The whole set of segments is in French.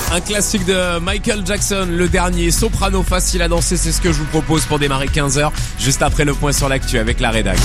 Un classique de Michael Jackson, le dernier, Soprano, facile à danser, c'est ce que je vous propose pour démarrer 15h, juste après le point sur l'actu avec la rédac.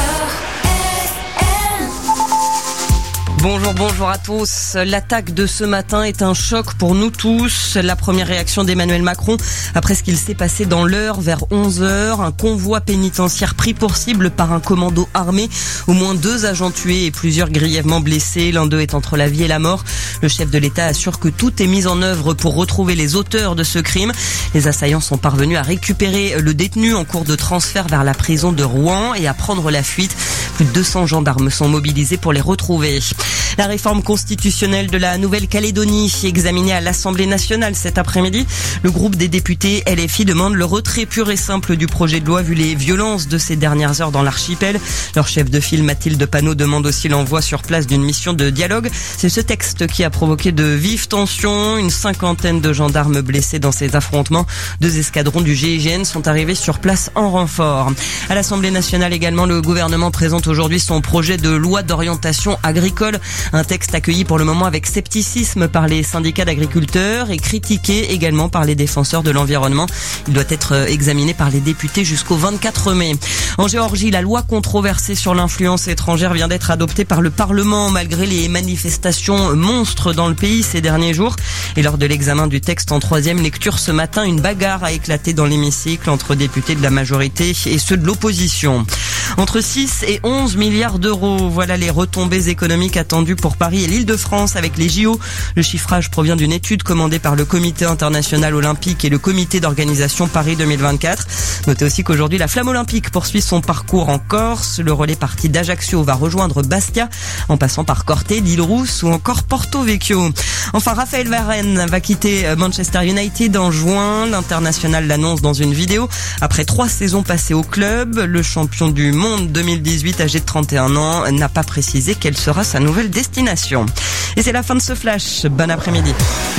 Bonjour à tous. L'attaque de ce matin est un choc pour nous tous. La première réaction d'Emmanuel Macron après ce qu'il s'est passé dans l'heure vers 11h. Un convoi pénitentiaire pris pour cible par un commando armé. Au moins 2 agents tués et plusieurs grièvement blessés. L'un d'eux est entre la vie et la mort. Le chef de l'État assure que tout est mis en œuvre pour retrouver les auteurs de ce crime. Les assaillants sont parvenus à récupérer le détenu en cours de transfert vers la prison de Rouen et à prendre la fuite. Plus de 200 gendarmes sont mobilisés pour les retrouver. La réforme constitutionnelle de la Nouvelle-Calédonie examinée à l'Assemblée nationale cet après-midi. Le groupe des députés LFI demande le retrait pur et simple du projet de loi vu les violences de ces dernières heures dans l'archipel. Leur chef de file Mathilde Panot demande aussi l'envoi sur place d'une mission de dialogue. C'est ce texte qui a provoqué de vives tensions. Une 50aine de gendarmes blessés dans ces affrontements. 2 escadrons du GIGN sont arrivés sur place en renfort. À l'Assemblée nationale également, le gouvernement présente aujourd'hui son projet de loi d'orientation agricole. Un texte accueilli pour le moment avec scepticisme par les syndicats d'agriculteurs et critiqué également par les défenseurs de l'environnement. Il doit être examiné par les députés jusqu'au 24 mai. En Géorgie, la loi controversée sur l'influence étrangère vient d'être adoptée par le Parlement malgré les manifestations monstres dans le pays ces derniers jours. Et lors de l'examen du texte en 3e lecture ce matin, une bagarre a éclaté dans l'hémicycle entre députés de la majorité et ceux de l'opposition. Entre 6 et 11 milliards d'euros, voilà les retombées économiques attendues pour Paris et l'Île-de-France avec les JO. Le chiffrage provient d'une étude commandée par le Comité international olympique et le Comité d'organisation Paris 2024. Notez aussi qu'aujourd'hui, la flamme olympique poursuit son parcours en Corse. Le relais parti d'Ajaccio va rejoindre Bastia, en passant par Corté, l'Île-Rousse ou encore Porto Vecchio. Enfin, Raphaël Varane va quitter Manchester United en juin. L'international l'annonce dans une vidéo. Après 3 saisons passées au club, le champion du monde 2018, âgé de 31 ans, n'a pas précisé quelle sera sa nouvelle destination. Et c'est la fin de ce flash. Bon après-midi.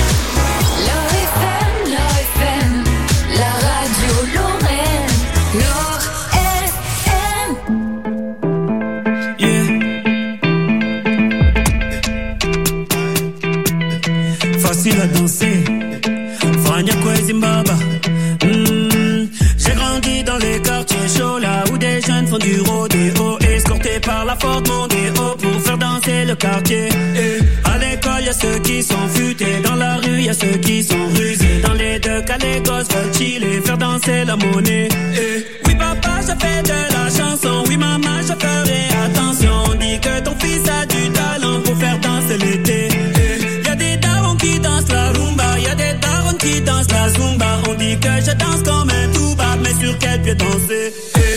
Facile à danser, Fania Zimbabwe. J'ai grandi dans les quartiers chauds, là où des jeunes font du rodéo, escortés par la Ford Mondeo pour faire danser le quartier. À l'école, y'a ceux qui sont futés, dans la rue, y'a ceux qui sont rusés. Dans les 2 cas, les gosses veulent chiller, faire danser la monnaie. Oui, papa, je fais de la chanson. Oui, maman, je ferai attention. On dit que ton fils a du talent pour faire danser l'été. Y'a des darons qui dansent la rumba, y'a des darons qui dansent la zumba. On dit que je danse comme un touba, mais sur quel pied danser?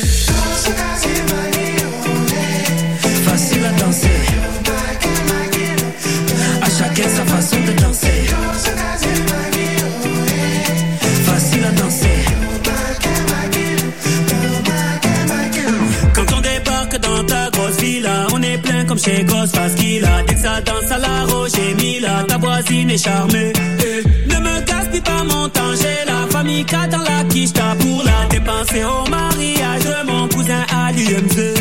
Facile à danser, à chacun sa façon de danser. Facile à danser. Quand on débarque dans ta grosse villa, on est plein comme chez Ghostface Killah. Dès que ça danse à la Roger Mila, ta voisine est charmée. Ne me gaspille pas mon temps, j'ai la famille dans la quiche pour la dépenser au mariage de mon cousin à l'UMZ.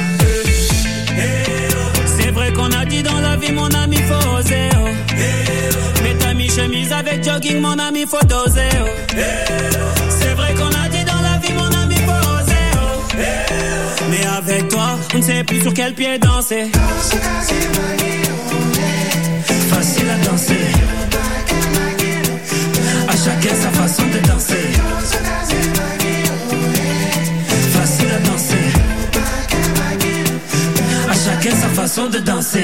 C'est vrai qu'on a dit dans la vie, mon ami, faut oser. Mets ta mi-chemise avec jogging, mon ami, faut doser. C'est vrai qu'on a dit dans la vie, mon ami, faut oser. Mais avec toi, on ne sait plus sur quel pied danser. Facile à danser, à chacun sa façon de danser. Facile à danser, à chacun sa façon de danser.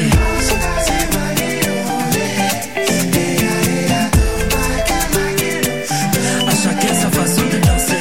À chacun sa façon de danser.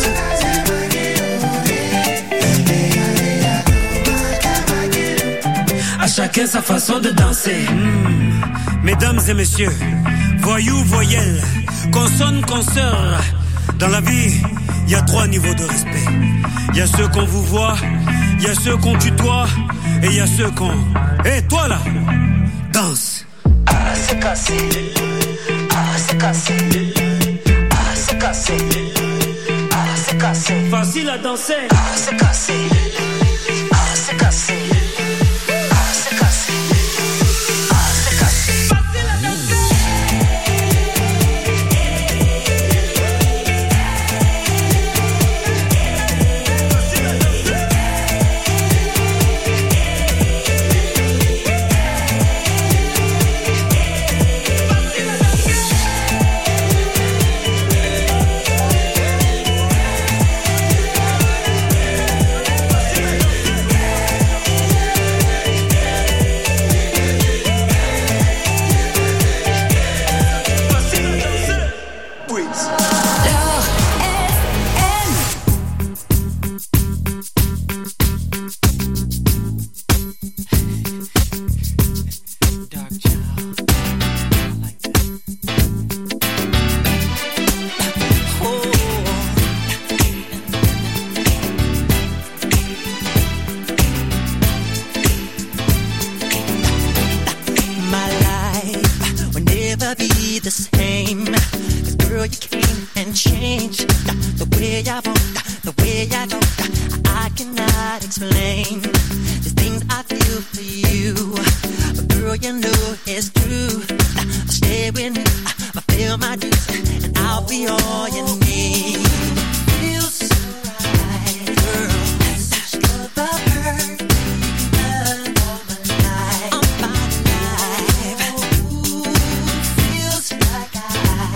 À chacun sa façon de danser. Mesdames et messieurs, voyous, voyelles, consonnes, consoeurs. Dans la vie, il y a 3 niveaux de respect. Il y a ceux qu'on vous voit, il y a ceux qu'on tutoie, et il y a ceux qu'on... Hé, toi là, danse. Ah, c'est cassé. Ah, c'est cassé. Ah, c'est cassé. Ah, c'est cassé. Facile à danser. Ah, c'est cassé. Ah, c'est cassé. be the same. 'Cause girl, you came and changed the way I walk, the way I talk. I cannot explain the things I feel for you. But girl, you know it's true. Stay with me, fulfill my dreams, and I'll be all you need. Feels so right, girl. That's the perfect love of my life. I'm fine alive. Ooh, feels like I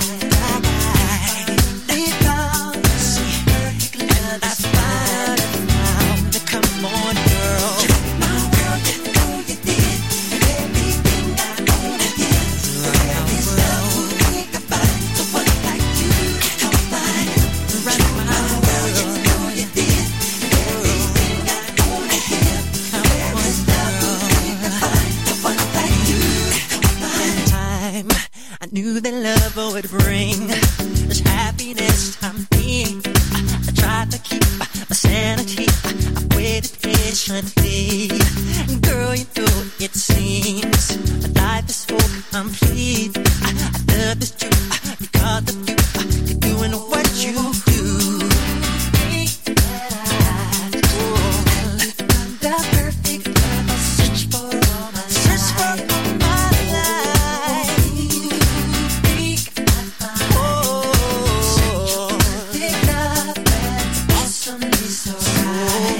found the perfect love. I found it now. Come on, girl. My world, you know you did everything I wanna give. There's nothing about the one like you. Come find right my world, you know you did everything I wanna give. There's nothing about the one like you. Come find time. I knew that love would bring this happiness I'm being. I tried to keep my sanity. I waited patiently. Girl, you know it seems my life is so complete. I love this you because of you. You're doing what you do. Think that I do. The perfect love I search for all my life. Search for all my life. Think I find perfect love that's awesomely so right.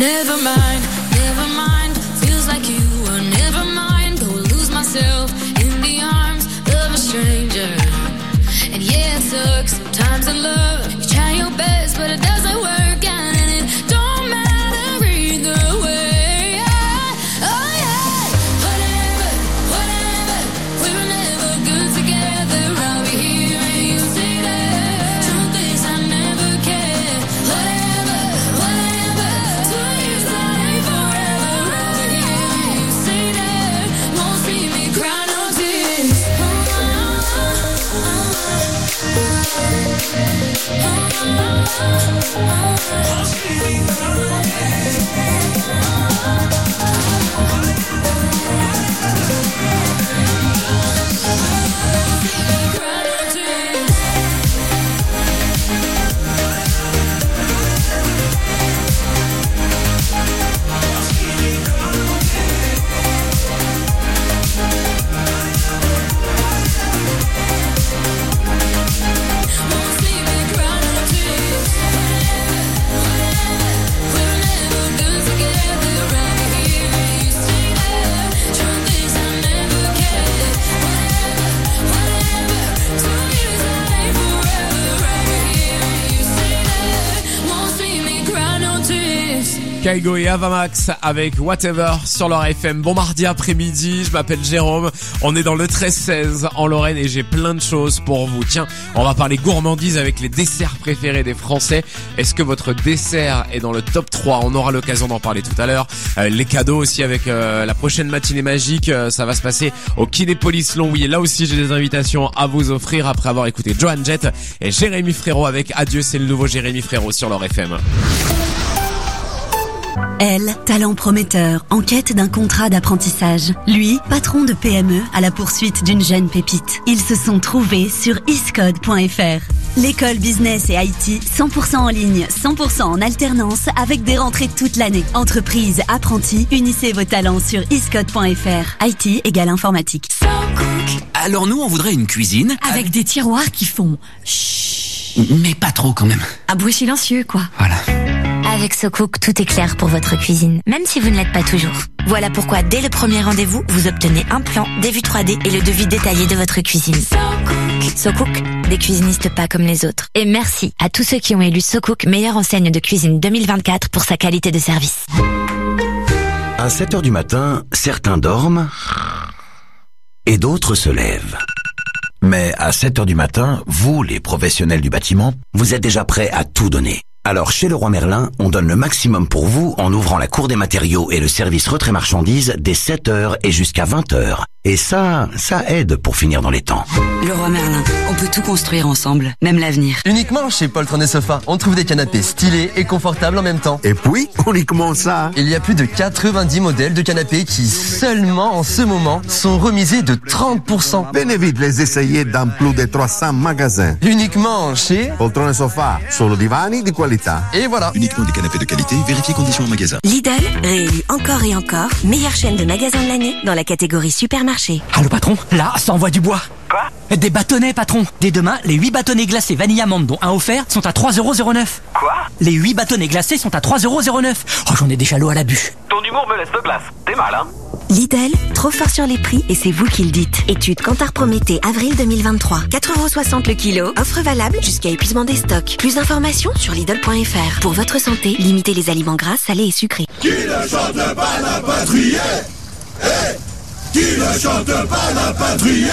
Never mind, feels like you were never mine. Go lose myself in the arms of a stranger. And yeah, it sucks sometimes in love. You try your best, but it doesn't work out, and it don't matter either way. Oh yeah, whatever, we were never good together. I'll be here and you say that. Truth is I never cared. Whatever, 2 years that ain't forever. I'll be here and you say that. Won't see me cry no tears. Kygo et Avamax avec Whatever sur leur FM. Bon mardi après-midi, je m'appelle Jérôme, on est dans le 13-16 en Lorraine et j'ai plein de choses pour vous. Tiens, on va parler gourmandise avec les desserts préférés des Français. Est-ce que votre dessert est dans le top 3? On aura l'occasion d'en parler tout à l'heure. Les cadeaux aussi avec la prochaine matinée magique, ça va se passer au Kinépolis Longwy. Là aussi j'ai des invitations à vous offrir après avoir écouté Joan Jett et Jérémy Frérot avec Adieu, c'est le nouveau Jérémy Frérot sur leur FM. Elle, talent prometteur, en quête d'un contrat d'apprentissage. Lui, patron de PME à la poursuite d'une jeune pépite. Ils se sont trouvés sur iscode.fr. L'école business et IT, 100% en ligne, 100% en alternance, avec des rentrées toute l'année. Entreprise, apprentis, unissez vos talents sur iscode.fr. IT égale informatique. Alors nous, on voudrait une cuisine Avec des tiroirs qui font chut. Mais pas trop quand même. Un bruit silencieux, quoi. Voilà. Avec SoCook, tout est clair pour votre cuisine, même si vous ne l'êtes pas toujours. Voilà pourquoi, dès le premier rendez-vous, vous obtenez un plan, des vues 3D et le devis détaillé de votre cuisine. SoCook, des cuisinistes pas comme les autres. Et merci à tous ceux qui ont élu SoCook meilleure enseigne de cuisine 2024 pour sa qualité de service. À 7h du matin, certains dorment et d'autres se lèvent. Mais à 7h du matin, vous, les professionnels du bâtiment, vous êtes déjà prêts à tout donner. Alors chez Leroy Merlin, on donne le maximum pour vous en ouvrant la cour des matériaux et le service retrait marchandises dès 7h et jusqu'à 20h. Et ça aide pour finir dans les temps. Leroy Merlin, on peut tout construire ensemble, même l'avenir. Uniquement chez Poltron et Sofa, on trouve des canapés stylés et confortables en même temps. Et puis, uniquement ça. Il y a plus de 90 modèles de canapés qui, seulement en ce moment, sont remisés de 30%. Venez vite les essayer dans plus de 300 magasins. Uniquement chez Poltron et Sofa, solo divani di qualità. Et voilà. Uniquement des canapés de qualité, vérifiez conditions en magasin. Lidl, réélu encore et encore, meilleure chaîne de magasins de l'année dans la catégorie supermarché. Allô patron, là, ça envoie du bois. Quoi? Des bâtonnets patron. Dès demain, les 8 bâtonnets glacés vanille amande dont un offert sont à 3,09€. Quoi? Les 8 bâtonnets glacés sont à 3,09€. Oh, j'en ai déjà l'eau à la bûche. Ton humour me laisse de glace. T'es mal, hein? Lidl, trop fort sur les prix et c'est vous qui le dites. Étude Kantar Prométhée, avril 2023. 4,60€ le kilo. Offre valable jusqu'à épuisement des stocks. Plus d'informations sur Lidl.fr. Pour votre santé, limitez les aliments gras, salés et sucrés. Qui ne chante pas la patrie? Qui ne chante pas la patrie?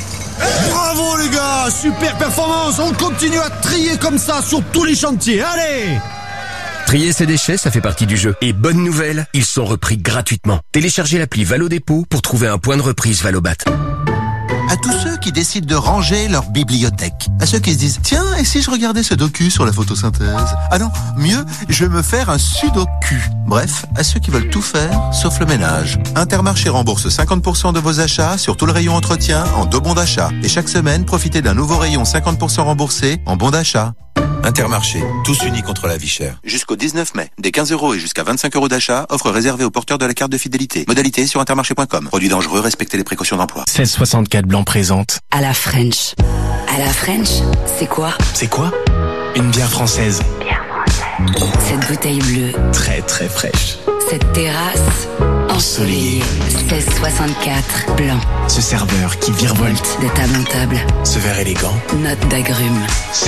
Bravo les gars, super performance. On continue à trier comme ça sur tous les chantiers. Allez! Trier ses déchets, ça fait partie du jeu. Et bonne nouvelle, ils sont repris gratuitement. Téléchargez l'appli Valo Dépôt pour trouver un point de reprise Valobat. À tous ceux qui décident de ranger leur bibliothèque. À ceux qui se disent, tiens, et si je regardais ce docu sur la photosynthèse? Ah non, mieux, je vais me faire un sudoku. Bref, à ceux qui veulent tout faire, sauf le ménage. Intermarché rembourse 50% de vos achats sur tout le rayon entretien en 2 bons d'achat. Et chaque semaine, profitez d'un nouveau rayon 50% remboursé en bons d'achat. Intermarché, tous unis contre la vie chère. Jusqu'au 19 mai, des 15€ et jusqu'à 25€ d'achat, offre réservée aux porteurs de la carte de fidélité. Modalité sur intermarché.com. Produit dangereux, respectez les précautions d'emploi. 1664 Blanc présente. À la French. À la French, c'est quoi? C'est quoi? Une bière française. Bière française. Cette bouteille bleue, Très très fraîche. cette terrasse ensoleillée. 1664 blanc. Ce serveur qui virevolte. De table en table, Ce verre élégant. note d'agrumes.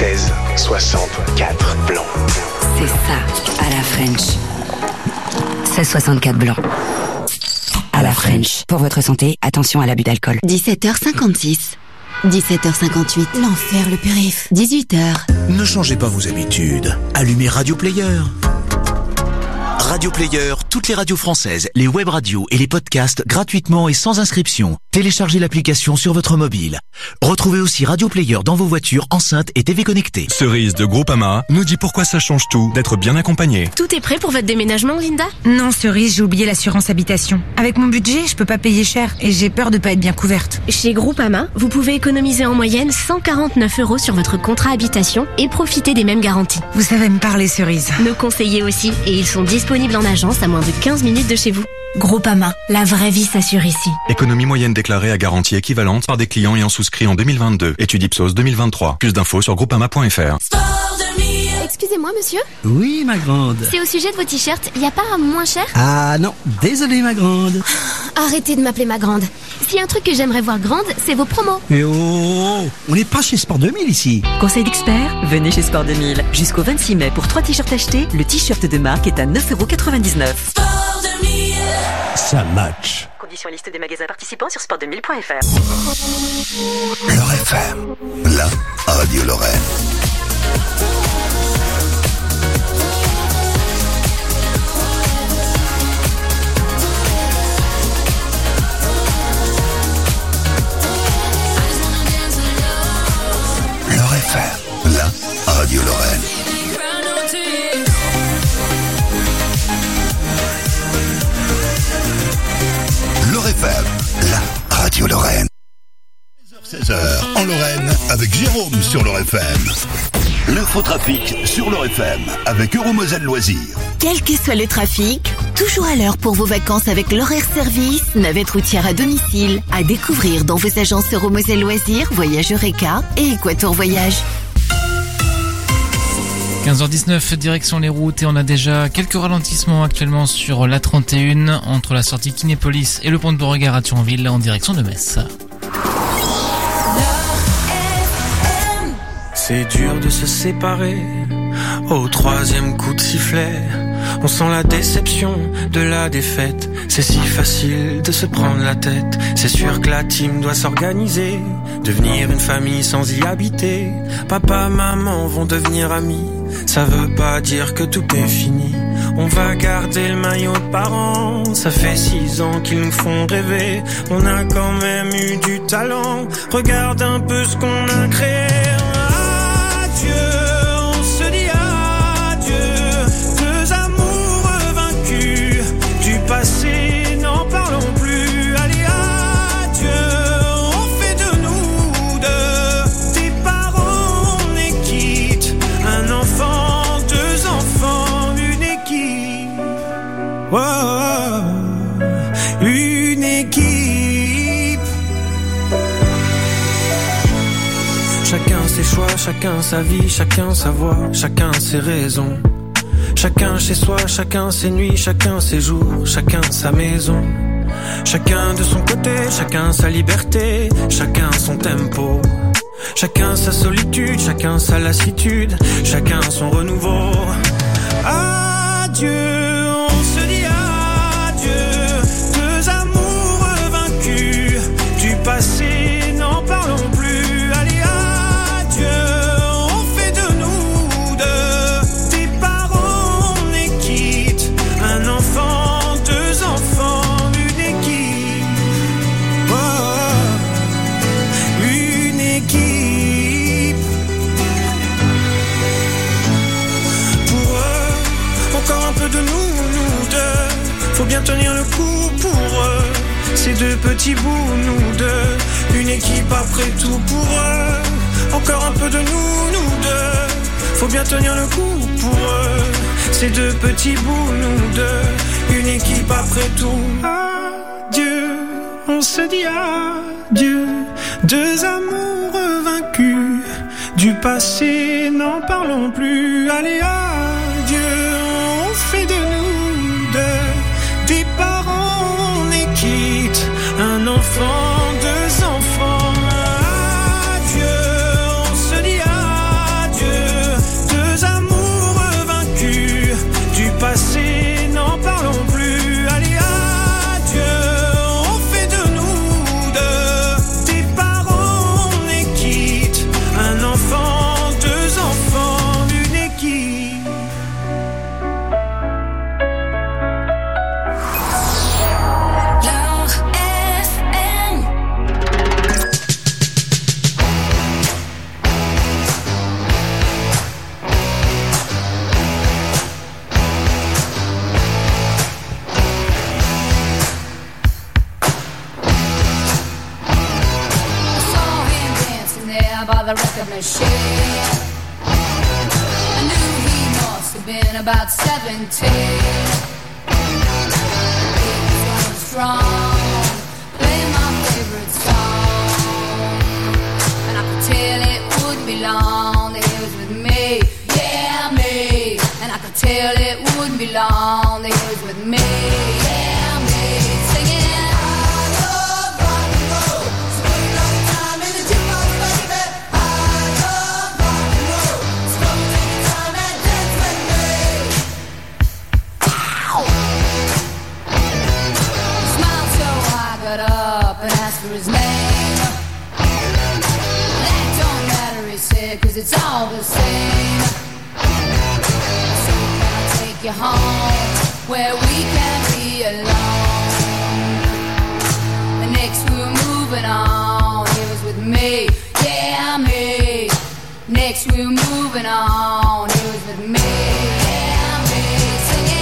1664 blanc. C'est ça, à la French. 1664 blanc. À la French. Pour votre santé, attention à l'abus d'alcool. 17h56. 17h58. L'enfer, le périph'. 18h. Ne changez pas vos habitudes. Allumez Radio Player. Radio Player, toutes les radios françaises, les web radios et les podcasts gratuitement et sans inscription. Téléchargez l'application sur votre mobile. Retrouvez aussi Radio Player dans vos voitures, enceintes et TV connectées. Cerise de Groupama nous dit pourquoi ça change tout d'être bien accompagné. Tout est prêt pour votre déménagement, Linda? Non, Cerise, j'ai oublié l'assurance habitation. Avec mon budget, je peux pas payer cher et j'ai peur de pas être bien couverte. Chez Groupama, vous pouvez économiser en moyenne 149 € sur votre contrat habitation et profiter des mêmes garanties. Vous savez me parler, Cerise. Nos conseillers aussi, et ils sont disponibles en agence à moins de 15 minutes de chez vous. Groupama, la vraie vie s'assure ici. Économie moyenne déclarée à garantie équivalente par des clients ayant souscrit en 2022. Étude Ipsos 2023. Plus d'infos sur groupama.fr. Excusez-moi, monsieur. Oui, ma grande. C'est au sujet de vos t-shirts, y a pas un moins cher? Ah non, désolé, ma grande. Arrêtez de m'appeler ma grande. S'il y a un truc que j'aimerais voir grande, c'est vos promos. Et oh, on n'est pas chez Sport 2000 ici. Conseil d'expert, venez chez Sport 2000. Jusqu'au 26 mai, pour 3 t-shirts achetés, le t-shirt de marque est à 9,99 €. Sport 2000. Ça match. Conditions et liste des magasins participants sur sport2000.fr. Leur FM, la radio Lorraine. Leur FM, la radio Lorraine. Leur FM, la radio Lorraine. 16h en Lorraine avec Jérôme sur Leur FM. L'infotrafic sur Leur FM avec Euromoselle Loisirs. Quel que soit le trafic, toujours à l'heure pour vos vacances avec l'horaire service, navette routière à domicile, à découvrir dans vos agences Euromoselle Loisirs, Voyage Eureka et Équateur Voyage. 15h19, direction les routes et on a déjà quelques ralentissements actuellement sur la 31 entre la sortie Kinépolis et le pont de Beauregard à Thionville en direction de Metz. C'est dur de se séparer au 3e coup de sifflet. On sent la déception de la défaite. C'est si facile de se prendre la tête. C'est sûr que la team doit s'organiser, devenir une famille sans y habiter. Papa, maman vont devenir amis. Ça veut pas dire que tout est fini. On va garder le maillot de parents. Ça fait 6 ans qu'ils nous font rêver. On a quand même eu du talent. Regarde un peu ce qu'on a créé. Adieu, on se dit adieu. 2 amours vaincus. Du passé, n'en parlons plus. Allez, adieu, on fait de nous deux des parents, on est quitte. Un enfant, 2 enfants, une équipe. Oh, une équipe. Chacun ses choix, chacun sa vie, chacun sa voix, chacun ses raisons. Chacun chez soi, chacun ses nuits, chacun ses jours, chacun sa maison. Chacun de son côté, chacun sa liberté, chacun son tempo. Chacun sa solitude, chacun sa lassitude, chacun son renouveau. Adieu, on se dit adieu. 2 amours vaincus. Du passé, n'en parlons plus. Allez, adieu, on fait de nous deux des parents, on est quitte. Un enfant, 2 enfants, une équipe. Oh, une équipe. Pour eux, encore un peu de nous deux. Faut bien tenir le coup pour eux. Ces 2 petits bouts, nous deux. Une équipe après tout pour eux. Encore un peu de nous deux. Faut bien tenir le coup pour eux. Ces 2 petits bouts, nous deux. Une équipe après tout. Adieu, on se dit adieu. 2 amours vaincus. Du passé, n'en parlons plus. Allez, adieu. a share. I knew he must have been about 17. He was so strong, playing my favorite song, and I could tell it wouldn't be long that he was with me, yeah, me. And I could tell it wouldn't be long that he was with me, yeah, me. Singing and asked for his name. That don't matter, he said, 'cause it's all the same. So can I take you home where we can be alone? And next we were moving on. He was with me, yeah, me. Next we were moving on. He was with me, yeah, me. Singing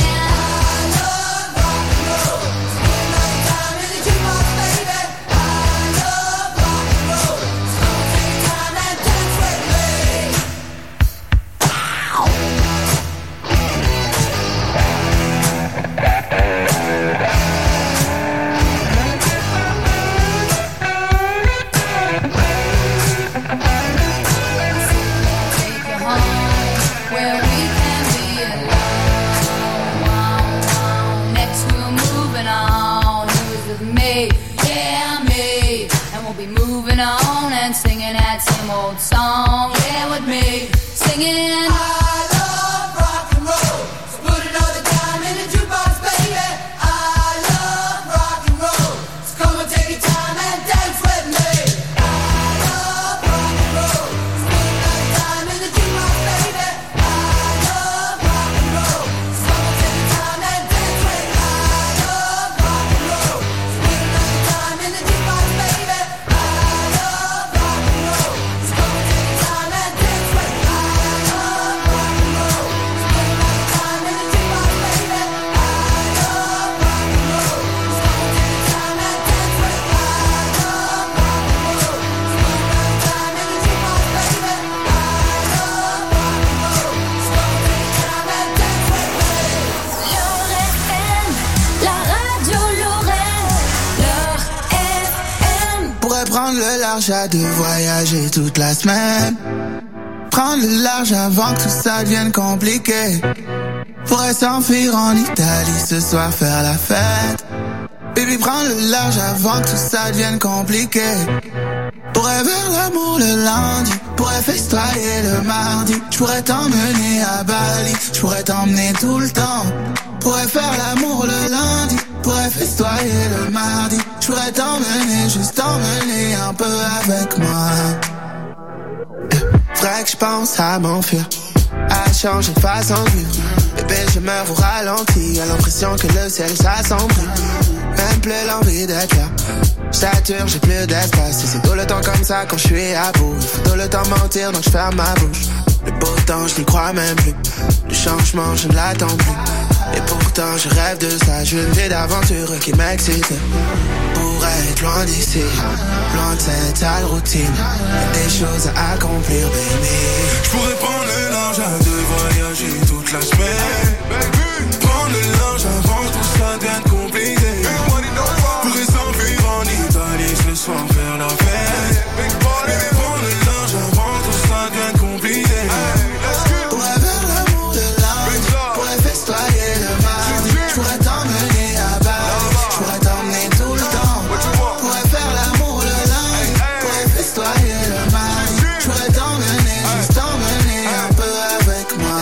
on and singing that same old song, yeah, with me, singing I love rock and roll, so put another dime in the jukebox, baby. I love rock and roll, so come and take your time and dance with me. I love rock and roll, so put another dime in the jukebox, baby. I love rock and roll, so come and take your time and dance with me. I love rock and roll, so put another dime in the jukebox, baby. Prendre le large à deux, voyager toute la semaine. Prendre le large avant que tout ça devienne compliqué. Pourrait s'enfuir en Italie ce soir, faire la fête. Baby, prendre le large avant que tout ça devienne compliqué. Pourrais faire l'amour le lundi, pourrais festoyer le mardi. J'pourrais t'emmener à Bali, j'pourrais t'emmener tout le temps. Pourrais faire l'amour le lundi, pourrais festoyer le mardi. J'pourrais t'emmener, juste t'emmener un peu avec moi. Vrai que j'pense à m'enfuir, à changer de façon de vivre. Bébé, je meurs au ralenti, à l'impression que le ciel s'assombrit. Même plus l'envie d'être là, j'sature, j'ai plus d'espace. Et c'est tout le temps comme ça quand je suis à bout. Faut tout le temps mentir donc je ferme ma bouche. Le beau temps, je n'y crois même plus. Le changement, je ne l'attends plus. Et pourtant, je rêve de ça. Je veux une vie d'aventure qui m'excite. Pour être loin d'ici, loin de cette sale routine. Y'a des choses à accomplir, baby. Je pourrais prendre le large à deux, voyager toute la semaine. Prendre le large avant que tout ça devienne compliqué. Pourrais s'enfuir en Italie ce soir, faire la fête. Prendre le large avant que tout ça devienne compliqué. Pourrais faire l'amour de lundi, pourrais festoyer le mardi. J'pourrais t'emmener à Bali, j'pourrais t'emmener tout le temps. Pourrais faire l'amour le lundi, pourrais festoyer le mardi. J'pourrais t'emmener, juste t'emmener un peu avec moi.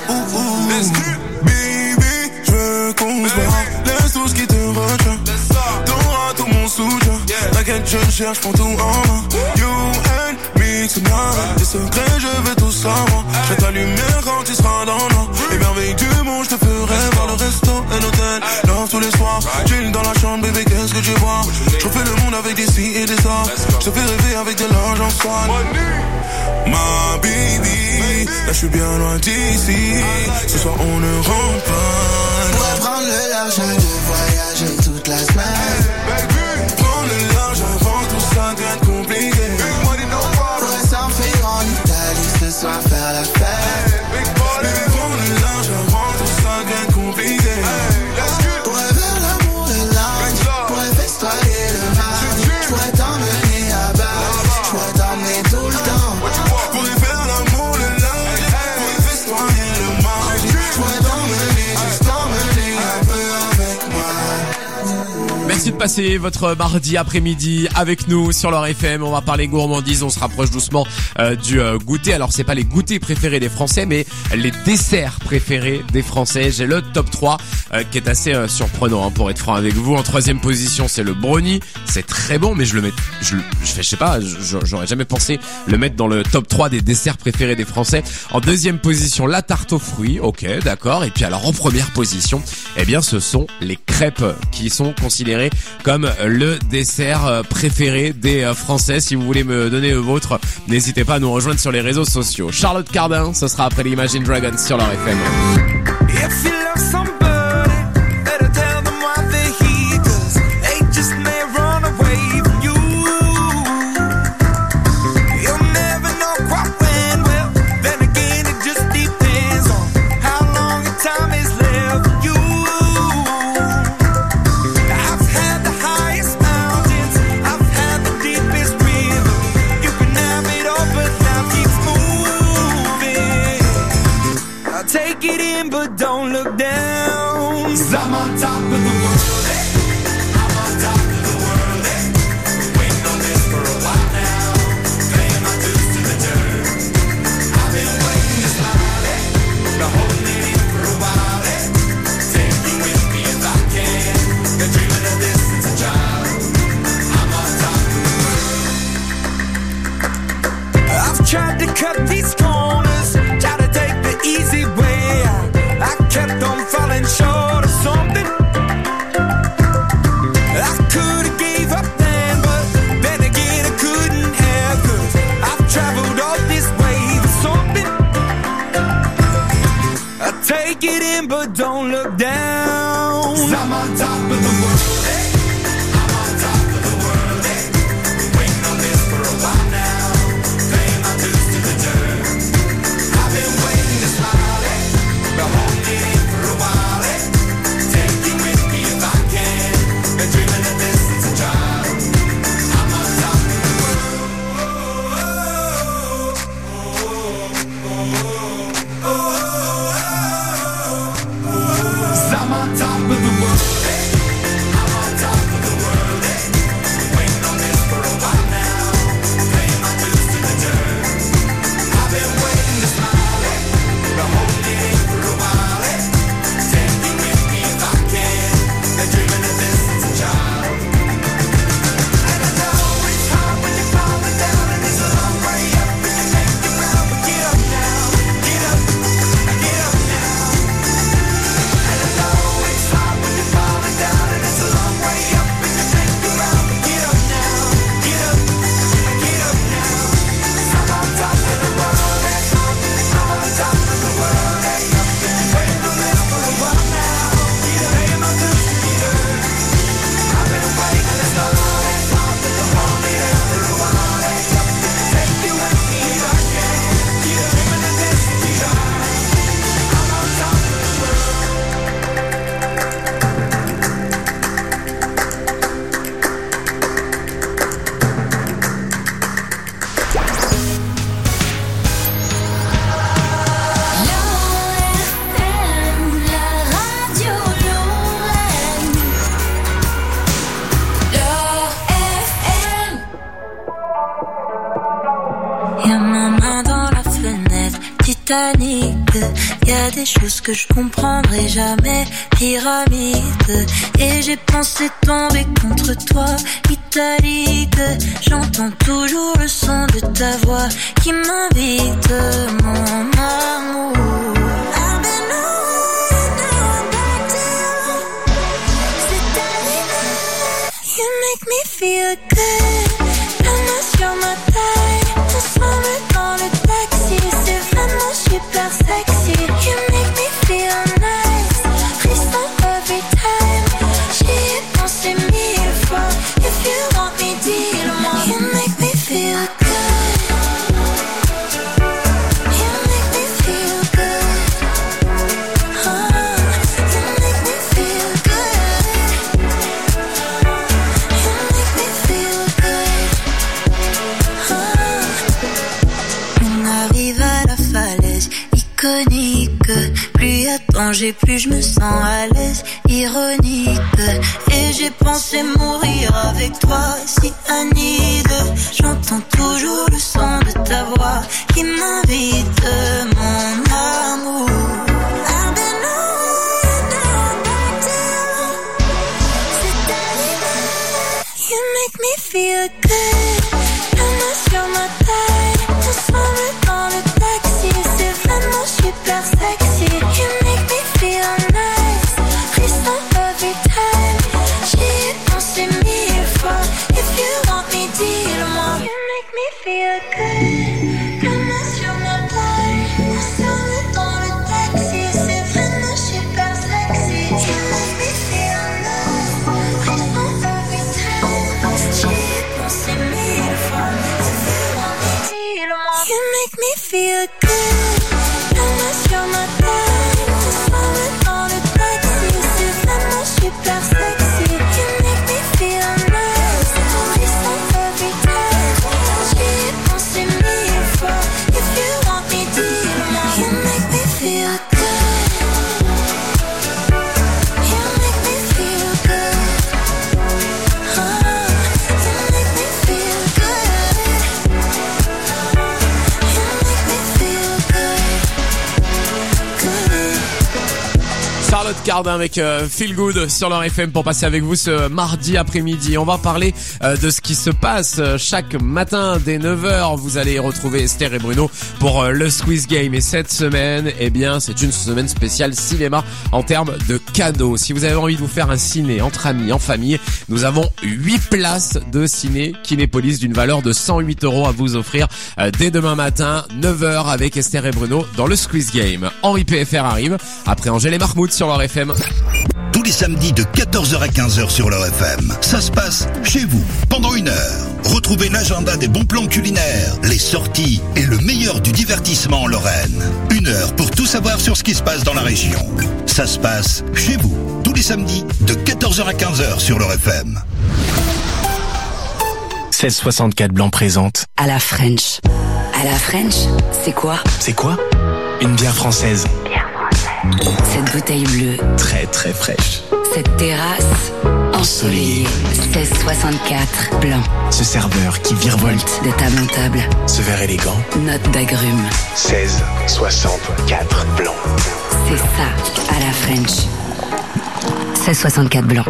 Baby, je veux qu'on se voit. Laisse tout ce qui te retient. T'auras tout mon soutien. T'inquiète, je cherche pour tout en main. You and me tonight. Tes secrets, je veux tout savoir. Je vais t'allumer quand tu seras dans l'an. Les merveilles du monde, je te ferai voir le resto et l'hôtel. Love tous les soirs. Chill dans la chambre, bébé, qu'est-ce que tu vois? Je refais le monde avec des si et des ça. Je te fais rêver avec de l'argent sale. Ma baby, là je suis bien loin d'ici. Ce soir on ne rentre pas. Pourrais prendre le large à deux, voyager toute la semaine. Prendre le large avant tout ça devienne compliqué. Pourrais s'enfuir en Italie. passer votre mardi après-midi avec nous sur leur FM. On va parler gourmandise, on se rapproche doucement du goûter. Alors c'est pas les goûters préférés des Français, mais les desserts préférés des Français. J'ai le top 3 qui est assez surprenant pour être franc avec vous. En 3e position, c'est le brownie. C'est très bon, mais j'aurais jamais pensé le mettre dans le top 3 des desserts préférés des Français. En 2e position, la tarte aux fruits. Ok, d'accord. Et puis alors en première position, eh bien ce sont les crêpes qui sont considérées comme le dessert préféré des Français. Si vous voulez me donner le vôtre, n'hésitez pas à nous rejoindre sur les réseaux sociaux. Charlotte Cardin, ce sera après les Imagine Dragons sur leur FM. If you love somebody, better tell them why they're here, 'cause they just may run away from you. You'll never know quite when, well, then again it just depends on how long the time is left for you. I've had the highest mountains, I've had the deepest river. You can have it all, but life keeps moving. I'll take it in, but don't look down. 'Cause I'm on top of the world, eh? I'm on top of the world, eh? Waiting on this for a while now. Paying my dues to the dirt. I've been waiting to smile, eh? Been holding it in for a while, eh? Take you with me if I can. Been dreaming of this since a child. I'm on top of the world. I've tried to cut these corners, try to take the easy way out. I kept on falling short of something. I could've gave up then, but then again I couldn't have, 'cause I've traveled all this way for something. I take it in, but don't look down. 'Cause I'm on top of the world, eh? I'm on top of the world, eh? Waiting on this for a while now. Paying my dues to the dirt. I've been waiting to smile, eh? Been holding it in for a while, eh? Take you with me if I can. Been dreaming of this since a child. I'm on top of the world. 'Cause I'm on top of the world, eh? I'm on top of the world, eh? Waiting on this for a while now. Paying my dues to the dirt. I've been waiting to smile, eh? Been holding it in for a while, eh? Take you with me if I can. Been dreaming of this since a child. And I know it's hard when you're falling down, and it's a long way up, and you make it round, but get up now, get up now. And I know it's hard when you're falling down, and it's a long way up, and you make it round, but get up now, get up now. 'Cause I'm on top of the world, eh? I'm on top of the world, eh? Waiting on this for a while now. Paying my dues to the dirt. I've been waiting to start, eh? Been holding it for a while, eh? Take you with me if I can. Dreaming of this since a child. I'm on top of the world. La radio Lorraine. Y'a ma main dans la fenêtre, Titanic. Y'a des choses que je comprendrai jamais, pyramide. Et j'ai pensé tomber contre toi, italique. J'entends toujours le son de ta voix qui m'invite, mon amour. I've been away, now I'm back to you. C'est terminé. You make me feel good. La main sur ma taille, ensemble dans le taxi. C'est vraiment super sexy. You make me feel nice. Frisson every time. J'y ai pensé 1000 fois. If you want me, dis-le-moi. You make me feel good. You make me feel good. You make me feel good. You make me feel good. On arrive à la falaise iconique, pluie y a de danger, plus je me sens à l'aise, ironique. Et j'ai pensé mourir avec toi, si Anide. J'entends toujours le son de ta voix qui m'invite, mon amour. You make me feel good. La main sur ma taille, ensemble dans le taxi, c'est vraiment super sexy. You make me feel nice, frisson every time. J'y ai pensé 1000 fois. If you want me, dis-le-moi. You make me feel good. La main sur ma taille, ensemble dans le taxi, c'est vraiment super sexy. You make me feel nice, frisson every time. J'y ai pensé 1000 fois. You make me feel good. La main sur ma taille, ensemble dans le taxi, c'est vraiment super sexy. You make me feel nice, frisson every time. J'y ai pensé 1000 fois. If you want me, dis-le-moi. You make me feel good. You make me feel good. You make me feel good. Charlotte Cardin avec Feel Good sur leur FM pour passer avec vous ce mardi après-midi. On va parler de ce qui se passe chaque matin dès 9h. Vous allez retrouver Esther et Bruno pour le Squeeze Game. Et cette semaine, eh bien, c'est une semaine spéciale cinéma en termes de cadeaux. Si vous avez envie de vous faire un ciné entre amis, en famille, nous avons 8 places de ciné Kinépolis d'une valeur de 108 € à vous offrir dès demain matin, 9h avec Esther et Bruno dans le Squeeze Game. Henri PFR arrive après Angèle et Mahmoud sur leur FM. Tous les samedis de 14h à 15h sur leur FM. Ça se passe chez vous, pendant 1 heure. Retrouvez l'agenda des bons plans culinaires, les sorties et le meilleur du divertissement en Lorraine. 1 heure pour tout savoir sur ce qui se passe dans la région. Ça se passe chez vous, tous les samedis de 14h à 15h sur leur FM. 1664 Blanc présente À la French. À la French, c'est quoi? C'est quoi? Une bière française. Cette bouteille bleue, très très fraîche. cette terrasse ensoleillée. 1664 Blanc. Ce serveur qui virevolte De table en table, ce verre élégant. note d'agrumes. 1664 Blanc. C'est ça, à la French. 1664 Blanc.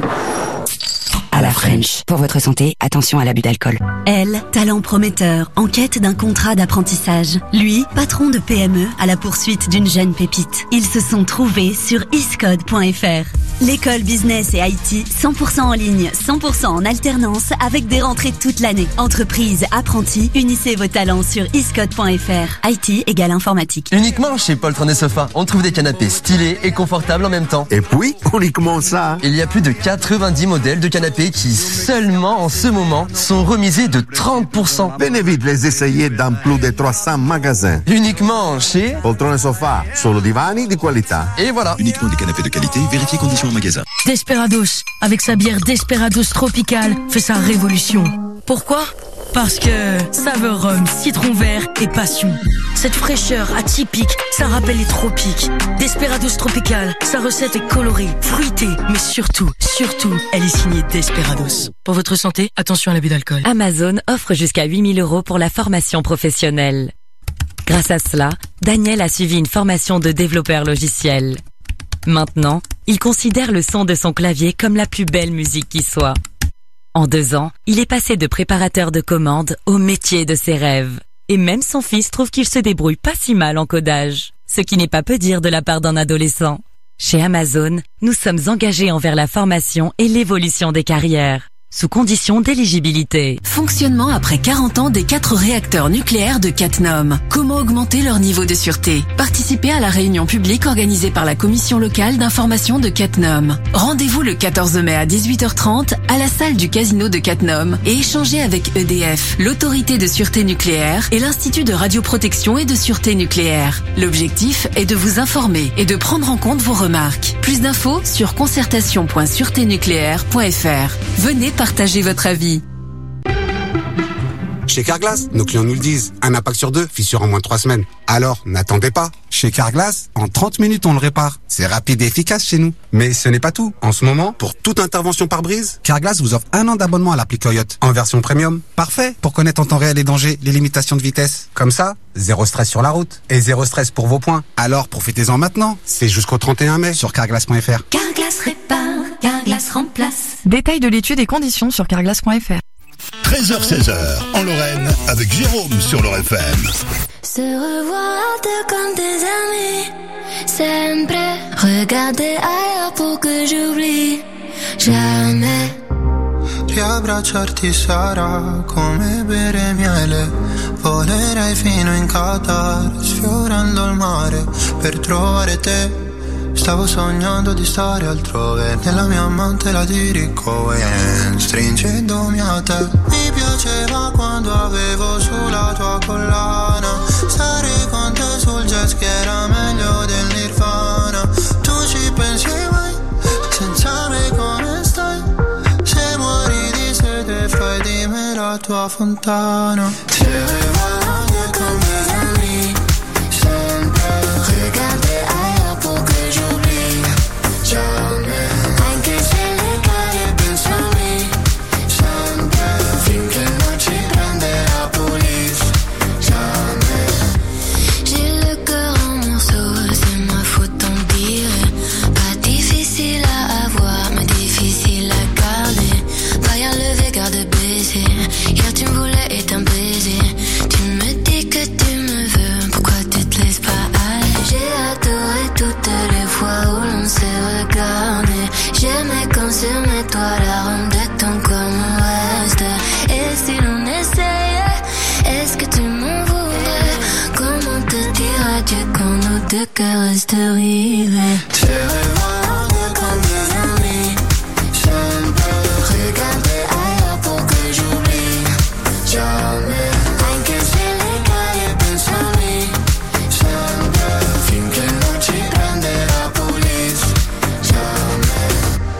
À la French. Pour votre santé, attention à l'abus d'alcool. Elle, talent prometteur, en quête d'un contrat d'apprentissage. Lui, patron de PME, à la poursuite d'une jeune pépite. Ils se sont trouvés sur iscode.fr. L'école business et IT, 100% en ligne, 100% en alternance, avec des rentrées toute l'année. Entreprise, apprentis, unissez vos talents sur iscode.fr. IT égale informatique. Uniquement chez Paul Trône et Sofa, on trouve des canapés stylés et confortables en même temps. Et puis, uniquement ça. Il y a plus de 90 modèles de canapés qui, seulement en ce moment, sont remisés de 30%. Venez vite les essayer dans plus de 300 magasins. Uniquement chez Poltrone Sofa, solo divani di qualità. Et voilà. Uniquement des canapés de qualité, vérifiez conditions en magasin. Desperados, avec sa bière Desperados tropicale, fait sa révolution. Pourquoi ? Parce que saveur rhum, citron vert et passion. Cette fraîcheur atypique, ça rappelle les tropiques. Desperados tropical, sa recette est colorée, fruitée, mais surtout, elle est signée Desperados. Pour votre santé, attention à l'abus d'alcool. Amazon offre jusqu'à 8 000 € pour la formation professionnelle. Grâce à cela, Daniel a suivi une formation de développeur logiciel. Maintenant, il considère le son de son clavier comme la plus belle musique qui soit. En 2 ans, il est passé de préparateur de commandes au métier de ses rêves. Et même son fils trouve qu'il se débrouille pas si mal en codage. Ce qui n'est pas peu dire de la part d'un adolescent. Chez Amazon, nous sommes engagés envers la formation et l'évolution des carrières, sous condition d'éligibilité. Fonctionnement après 40 ans des 4 réacteurs nucléaires de Cattenom. Comment augmenter leur niveau de sûreté? Participez à la réunion publique organisée par la commission locale d'information de Cattenom. Rendez-vous le 14 mai à 18h30 à la salle du casino de Cattenom et échangez avec EDF, l'autorité de sûreté nucléaire et l'Institut de radioprotection et de sûreté nucléaire. L'objectif est de vous informer et de prendre en compte vos remarques. Plus d'infos sur concertation.sureténucléaire.fr. Venez partager votre avis. Chez Carglass, nos clients nous le disent. Un impact sur 2, fissure en moins de 3 semaines. Alors, n'attendez pas. Chez Carglass, en 30 minutes, on le répare. C'est rapide et efficace chez nous. Mais ce n'est pas tout. En ce moment, pour toute intervention par brise, Carglass vous offre 1 an d'abonnement à l'appli Coyote en version premium. Parfait pour connaître en temps réel les dangers, les limitations de vitesse. Comme ça, zéro stress sur la route. Et zéro stress pour vos points. Alors, profitez-en maintenant. C'est jusqu'au 31 mai sur carglass.fr. Carglass répare, Carglass remplace. Détails de l'étude et conditions sur carglass.fr. 13h-16h en Lorraine avec Jérôme sur Lorraine FM. Se revoir deux comme des amis, sempre regarder ailleurs pour que j'oublie jamais. Riabbracciarti sarà come bere miele, volerei fino in Qatar, sfiorando il mare per trovare te. Stavo sognando di stare altrove, nella mia amante la dirigo e stringendomi a te. Mi piaceva quando avevo sulla tua collana, stare con te sul jet ski era meglio del Nirvana. Tu ci pensi mai, senza me come stai? Se muori di sete fai di me la tua fontana. Se regarde comme des amis, sempre regarder ailleurs pour que j'oublie jamais. Anche se le cade penso a me, sempre finché non ci prende la police, jamais. J'ai le cœur en morceaux, c'est ma faute tant pire. Pas difficile à avoir, mais difficile à garder. Paille levé, garde baissé. Hier tu me voulais et t'un baiser. Tu me dis que tu me veux, pourquoi tu te laisses pas aller? J'ai adoré toutes les fois où l'on s'est regardé. J'aimais quand sur mes toits la ronde de ton corps me reste. Et si l'on essayait, est-ce que tu m'en voudrais? Comment te dire adieu quand nos deux cœurs restent rivés? Tu regardes comme des amis, sempre regarder ailleurs pour que j'oublie jamais. Anche se le cade penso a me, sempre finché non ci prende la police, jamais.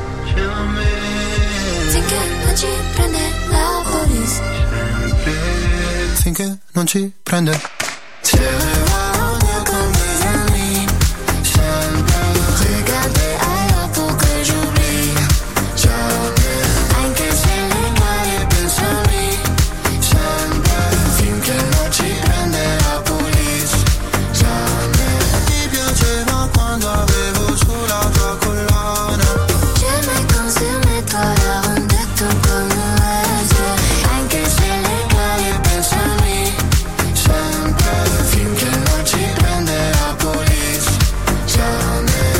Finché non ci prende la police, finché non ci prende. Tu regardes comme des amis, sempre regarder ailleurs pour que j'oublie jamais. Anche se le cade penso a me, sempre finché non ci prende la police, jamais. Mi piaceva quando avevo sulla tua collana. J'aimais quand sur mes toits la ronde de ton corps me reste. Anche se le cade penso a me, sempre finché non ci prende la police, jamais.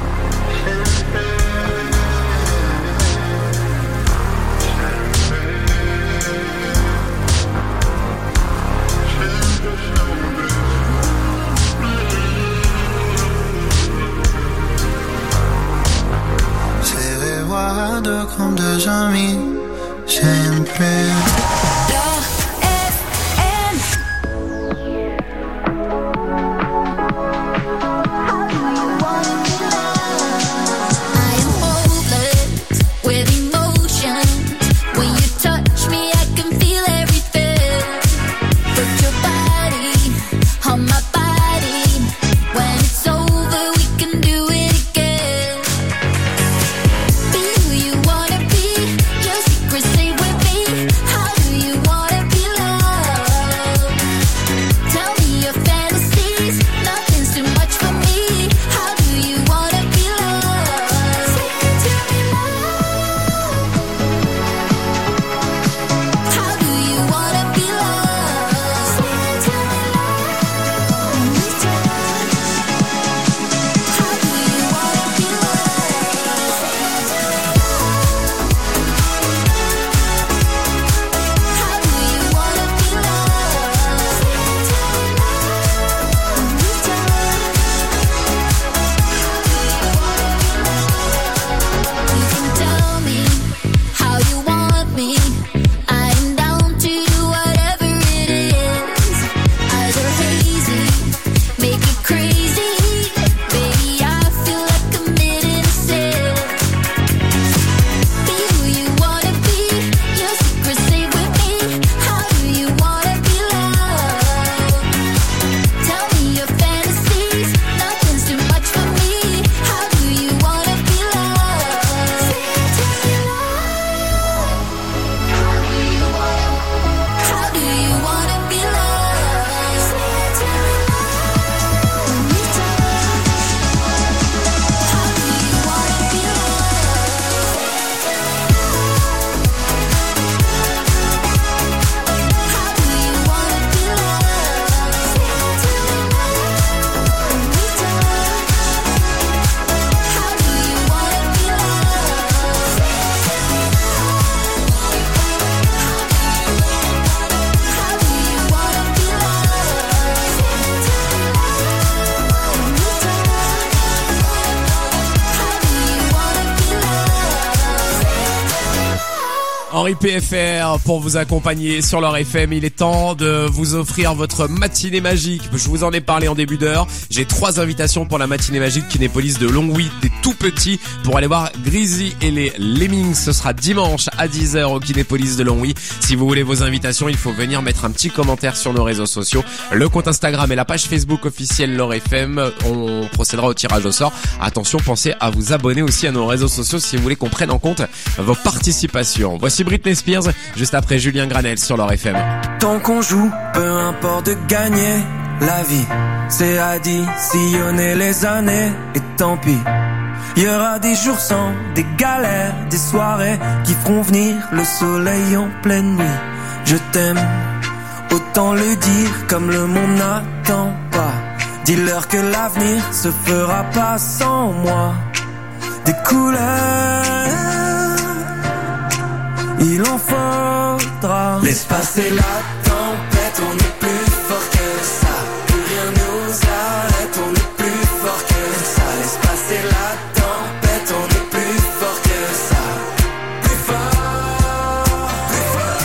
Se regarde comme des amis, sempre. With emotion, when you touch me, I can feel everything. Put your body on my body. When it's over, we can do it again. Be who you wanna be. Your secrets stay with me. How do Henri PFR pour vous accompagner sur leur FM. Il est temps de vous offrir votre matinée magique. Je vous en ai parlé en début d'heure. J'ai 3 invitations pour la matinée magique Kinépolis de Longwy, des tout petits, pour aller voir Greasy et les Lemmings. Ce sera dimanche à 10h au Kinépolis de Longwy. Si vous voulez vos invitations, il faut venir mettre un petit commentaire sur nos réseaux sociaux, le compte Instagram et la page Facebook officielle leur FM. On procédera au tirage au sort. Attention, pensez à vous abonner aussi à nos réseaux sociaux si vous voulez qu'on prenne en compte vos participations. Voici Britney Spears, juste après Julien Granel sur leur FM. Tant qu'on joue, peu importe de gagner, la vie, c'est additionner les années, et tant pis. Il y aura des jours sans, des galères, des soirées qui feront venir le soleil en pleine nuit. Je t'aime, autant le dire comme le monde n'attend pas. Dis-leur que l'avenir se fera pas sans moi. Des couleurs, il en faudra. Laisse passer la tempête, on est plus fort que ça. Plus rien nous arrête, on est plus fort que ça. Laisse passer la tempête, on est plus fort que ça. Plus fort, plus fort.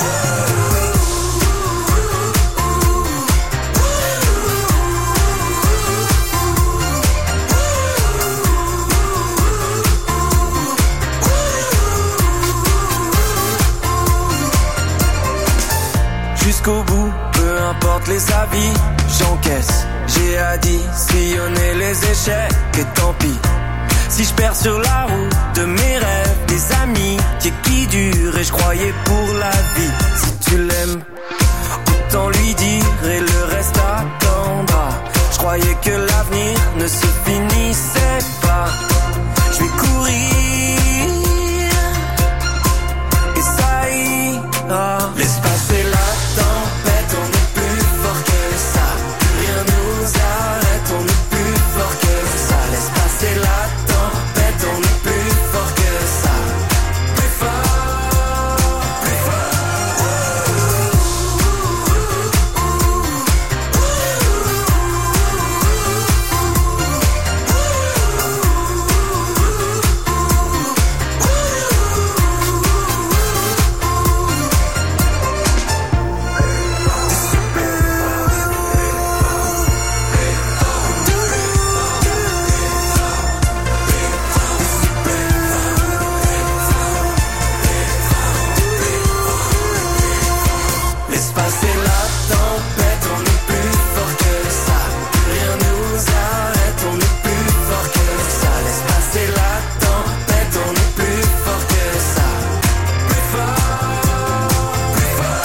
Jusqu'au bout, peu importe les avis, j'encaisse. J'ai additionné les échecs et tant pis. Si je perds sur la route de mes rêves, des amis qui durent et je croyais pour la vie. Si tu l'aimes, autant lui dire et le reste attendra. Je croyais que l'avenir ne se finissait pas. Je vais courir et ça ira. Laisse passer la tempête, on est plus fort que ça. Plus rien nous arrête, on est plus fort que ça. Laisse passer la tempête, on est plus fort que ça. Plus fort, plus fort. Laisse passer la tempête, on est plus fort que ça. Plus rien nous arrête, on est plus fort que ça. Laisse passer la tempête, on est plus fort que ça. Plus fort, plus fort.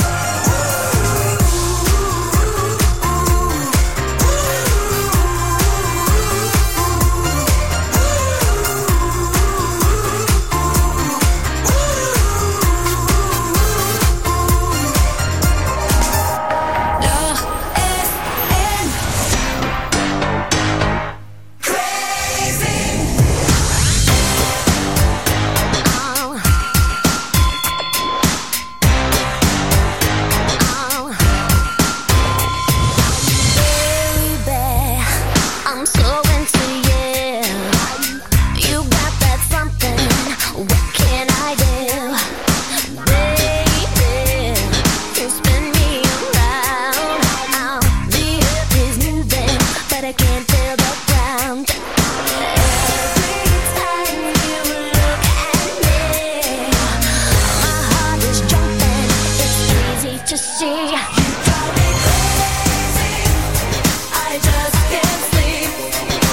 Baby, I'm so into you. You got that something. What can I do? Baby, you spin me around. The earth is moving, but I can't feel the ground. Every time you look at me, my heart is jumping. It's easy to see. I just can't sleep.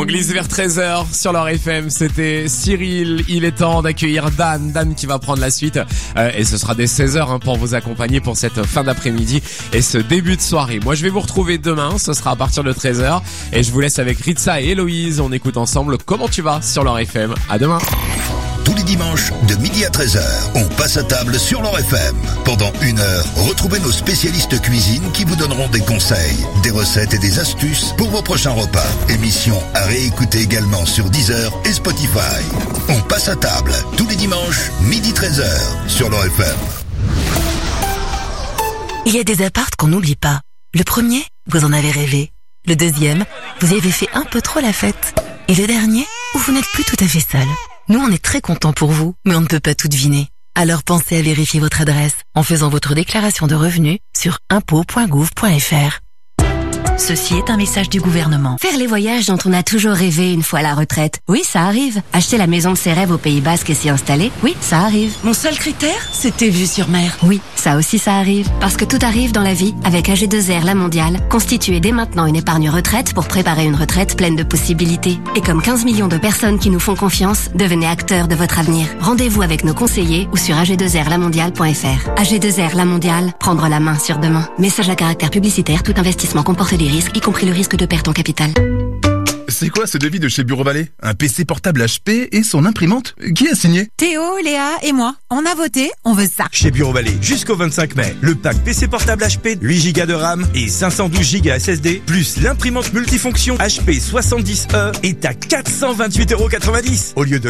glisse vers 13h sur leur FM. C'était Cyril. Il est temps d'accueillir Dan. Dan qui va prendre la suite. Et ce sera dès 16h pour vous accompagner pour cette fin d'après-midi et ce début de soirée. Moi, je vais vous retrouver demain. Ce sera à partir de 13h. Et je vous laisse avec Ritza et Héloïse. On écoute ensemble Comment tu vas sur leur FM. À demain. Tous les dimanches, de midi à 13h, on passe à table sur leur FM. Pendant 1 heure, retrouvez nos spécialistes cuisine qui vous donneront des conseils, des recettes et des astuces pour vos prochains repas. Émission à réécouter également sur Deezer et Spotify. On passe à table, tous les dimanches, midi 13h, sur leur FM. Il y a des apparts qu'on n'oublie pas. Le premier, vous en avez rêvé. Le deuxième, vous y avez fait un peu trop la fête. Et le dernier, où vous n'êtes plus tout à fait seul. Nous, on est très contents pour vous, mais on ne peut pas tout deviner. Alors pensez à vérifier votre adresse en faisant votre déclaration de revenus sur impôts.gouv.fr. Ceci est un message du gouvernement. Faire les voyages dont on a toujours rêvé une fois à la retraite. Oui, ça arrive. Acheter la maison de ses rêves au Pays Basque et s'y installer. Oui, ça arrive. Mon seul critère, c'était vue sur mer. Oui, ça aussi ça arrive. Parce que tout arrive dans la vie. Avec AG2R La Mondiale, constituez dès maintenant une épargne retraite pour préparer une retraite pleine de possibilités. Et comme 15 millions de personnes qui nous font confiance, devenez acteurs de votre avenir. Rendez-vous avec nos conseillers ou sur ag2rlamondiale.fr. AG2R La Mondiale, prendre la main sur demain. Message à caractère publicitaire, tout investissement comporte des risques, y compris le risque de perte en capital. C'est quoi ce devis de chez Bureau Vallée? Un PC portable HP et son imprimante? Qui a signé? Théo, Léa et moi. On a voté, on veut ça. Chez Bureau Vallée, jusqu'au 25 mai, le pack PC portable HP, 8 Go de RAM et 512 Go SSD, plus l'imprimante multifonction HP 70E est à 428,90 € au lieu de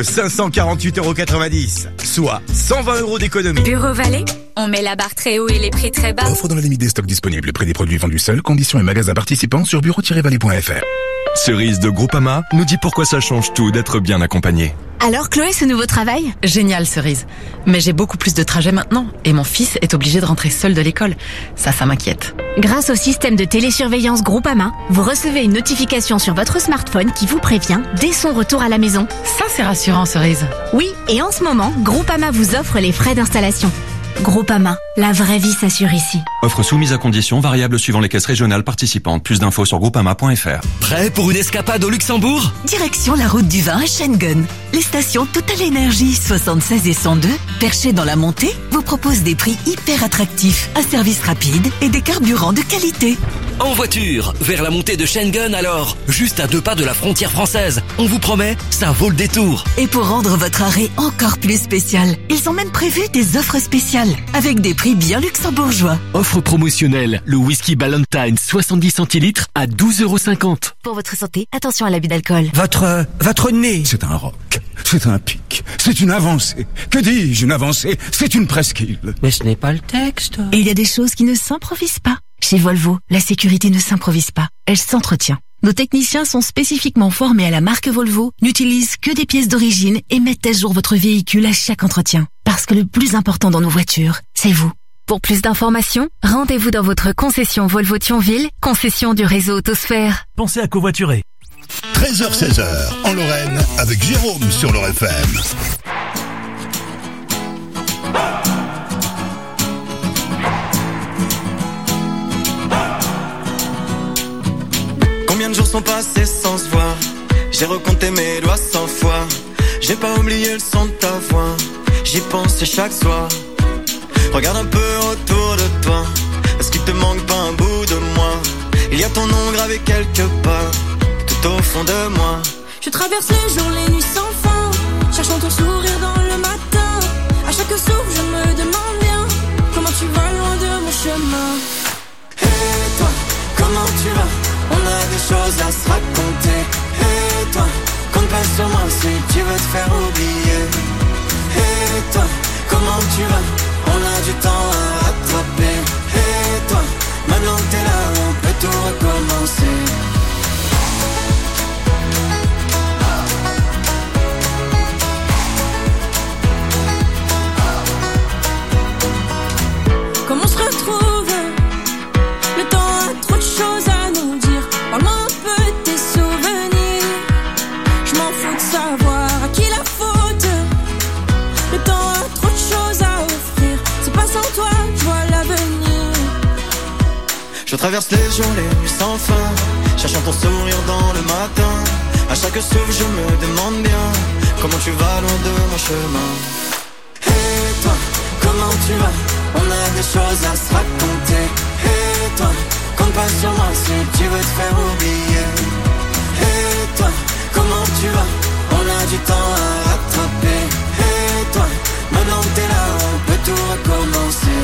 548,90 €, soit 120 € d'économie. Bureau Vallée, on met la barre très haut et les prix très bas. Offre dans la limite des stocks disponibles. Prix des produits vendus seuls. Conditions et magasins participants sur bureau-vallée.fr. Cerise de Groupama nous dit pourquoi ça change tout d'être bien accompagné. Alors Chloé, ce nouveau travail? Génial Cerise. Mais j'ai beaucoup plus de trajets maintenant et mon fils est obligé de rentrer seul de l'école. Ça m'inquiète. Grâce au système de télésurveillance Groupama, vous recevez une notification sur votre smartphone qui vous prévient dès son retour à la maison. Ça c'est rassurant Cerise. Oui, et en ce moment, Groupama vous offre les frais d'installation. Groupama, la vraie vie s'assure ici. Offre soumise à conditions variables suivant les caisses régionales participantes. Plus d'infos sur groupama.fr. Prêt pour une escapade au Luxembourg? Direction la route du vin à Schengen. Les stations Total Énergie 76 et 102, perchées dans la montée, vous proposent des prix hyper attractifs, un service rapide et des carburants de qualité. En voiture, vers la montée de Schengen alors, juste à 2 pas de la frontière française. On vous promet, ça vaut le détour. Et pour rendre votre arrêt encore plus spécial, ils ont même prévu des offres spéciales, avec des prix bien luxembourgeois. Offre promotionnelle, le whisky Ballantine 70 centilitres à 12,50 €. Pour votre santé, attention à l'abus d'alcool. Votre nez. C'est un roc, c'est un pic, c'est une avancée. Que dis-je, une avancée? C'est une presqu'île. Mais ce n'est pas le texte. Et il y a des choses qui ne s'improvisent pas. Chez Volvo, la sécurité ne s'improvise pas, elle s'entretient. Nos techniciens sont spécifiquement formés à la marque Volvo, n'utilisent que des pièces d'origine et mettent à jour votre véhicule à chaque entretien. Parce que le plus important dans nos voitures, c'est vous. Pour plus d'informations, rendez-vous dans votre concession Volvo Thionville, concession du réseau Autosphère. Pensez à covoiturer. 13h-16h, en Lorraine, avec Jérôme sur leur FM. Combien de jours sont passés sans se voir? J'ai recompté mes doigts 100 fois. J'ai pas oublié le son de ta voix. J'y pense chaque soir. Regarde un peu autour de toi. Est-ce qu'il te manque pas un bout de moi? Il y a ton nom gravé quelque part, tout au fond de moi. Je traverse les jours, les nuits sans fin, cherchant ton sourire dans le matin. À chaque souffle je me demande bien comment tu vas loin de mon chemin. Et toi, comment tu vas? On a des choses à se raconter. Et toi, compte pas sur moi si tu veux te faire oublier. Et toi, comment tu vas? On a du temps à rattraper. Et toi, maintenant que t'es là, on peut tout recommencer. Comment on se retrouve? Le temps a trop de choses à nous dire. Parle-moi un peu de tes souvenirs. Je m'en fous de savoir à qui la faute. Le temps a trop de choses à offrir. C'est pas sans toi, je vois l'avenir. Je traverse les jours, les nuits sans fin, cherchant ton sourire dans le matin. À chaque souffle je me demande bien comment tu vas loin de mon chemin. Et toi, comment tu vas? On a des choses à se raconter. Et toi, compte pas sur moi si tu veux te faire oublier. Et toi, comment tu vas? On a du temps à rattraper. Et toi, maintenant que t'es là, on peut tout recommencer.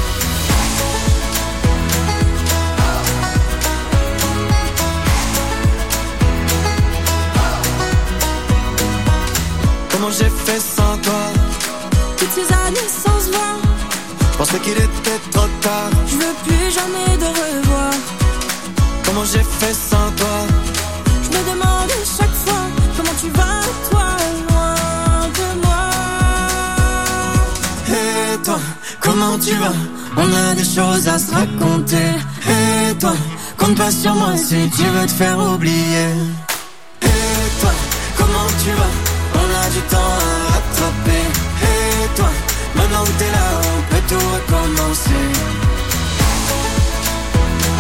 Comment j'ai fait sans toi? Toutes ces années sans se voir, je pensais qu'il était trop tard. je veux plus jamais de revoir. Comment j'ai fait sans toi? Je me demande chaque fois comment tu vas, toi, loin de moi. Et toi, comment tu vas? On a des choses à se raconter. Et toi, compte pas sur moi si tu veux te faire oublier. Et toi, comment tu vas? On a du temps à rattraper. Et toi, maintenant que t'es là, on peut tout recommencer.